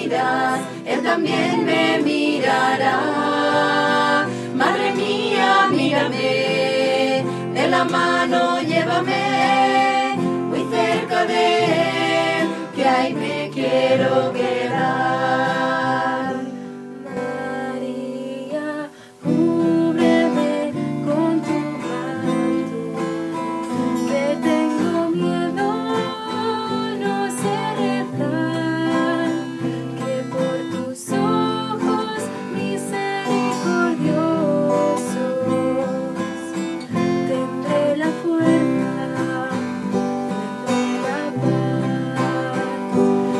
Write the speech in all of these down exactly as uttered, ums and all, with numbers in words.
miras, Él también me mirará. Madre mía, mírame, de la mano llévame, muy cerca de Él, que ahí me quiero quedar. María, cúbreme con tu manto, que tengo miedo, no seré tal, que por tus ojos misericordiosos tendré la fuerza, tendré la paz.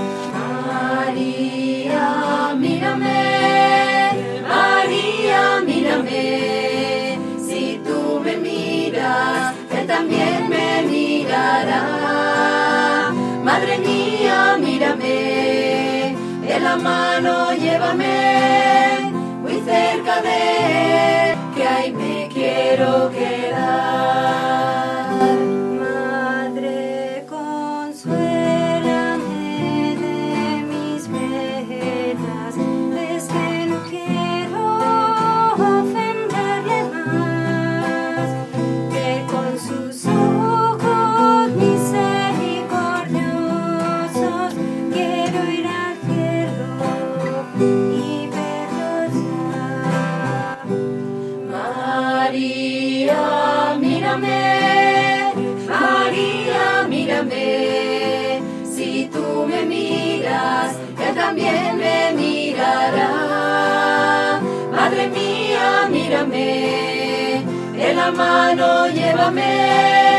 María, mírame, María, mírame, si tú me miras, Él también me mirará. Madre mía, mírame, de la mano llévame, muy cerca de Él, que ahí me quiero quedar. Madre, consuélame de mis penas, es que no quiero ofenderle más, que con sus ojos misericordiosos quiero ir al cielo y verlos ya. María, mírame, María, mírame, si tú me miras, Él también me mirará. Madre mía, mírame, de la mano llévame,